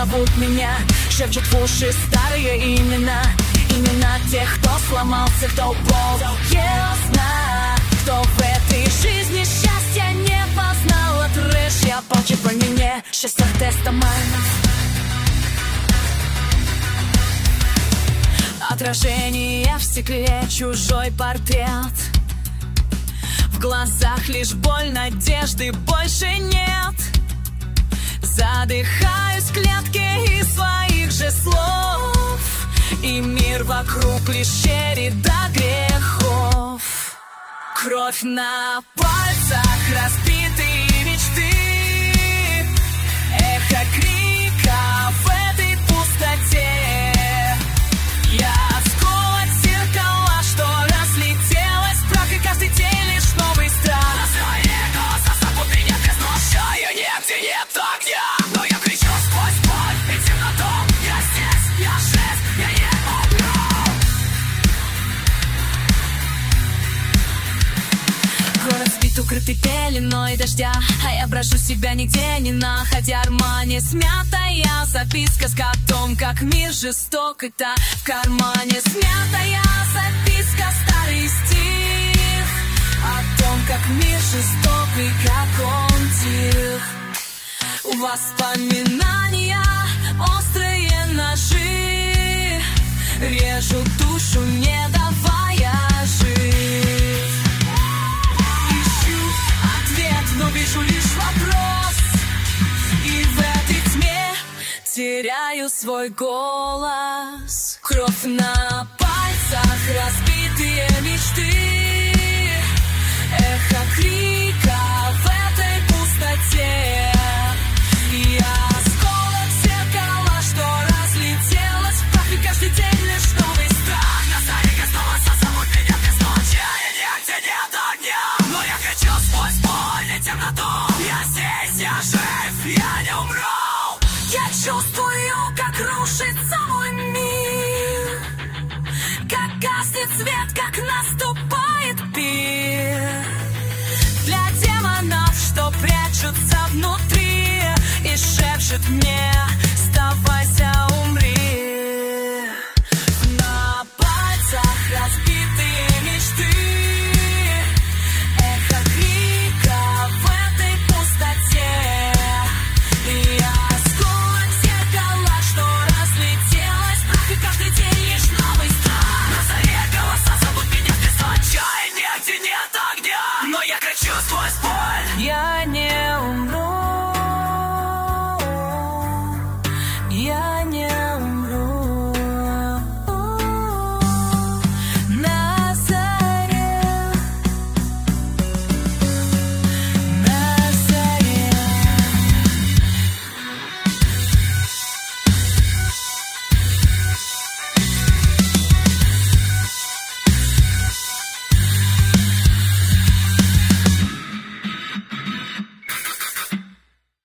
зовут меня, шепчут в уши старые имена. Имена тех, кто сломался, кто упал, кто в этой жизни счастья не познал. Трэш, я плачу по мне, счастье тестамент. Отражение в стекле, чужой портрет. В глазах лишь боль, надежды больше нет. Задыхаюсь в клетке из своих же слов, и мир вокруг лишь череда грехов. Кровь на пальцах, разбитые мечты, эхо крика в этой пустоте. Я осколок зеркала, что разлетелось в прах, и каждый день лишь новый страх. На свои глаза зовут меня без ночи, я нигде нет огня, но я кричу сквозь боль и темноту. Я здесь, я жив, я не умру. Город спит, укрытый пеленой дождя, а я брошу себя нигде не находя. Армане смятая записка с котом, как мир жесток, и та в кармане смятая записка, старый стих о том, как мир жесток и как он тих. Воспоминания, острые ножи, режут душу, не давая жить. Ищу ответ, но вижу лишь вопрос, и в этой тьме теряю свой голос. Кровь на пальцах, разбитые мечты, эхо крика в этой пустоте. Я осколок зеркала, что разлетелось в прах, и каждый день лишь новый страх. На заре снова зовут меня без ночи, и нигде нет огня, но я кричу сквозь боль и темноту. Я здесь, я жив, я не умру. Я чувствую, как рушится мой мир, как гаснет свет, как наступает пир. Для демонов, что прячутся внутри и шепчут мне: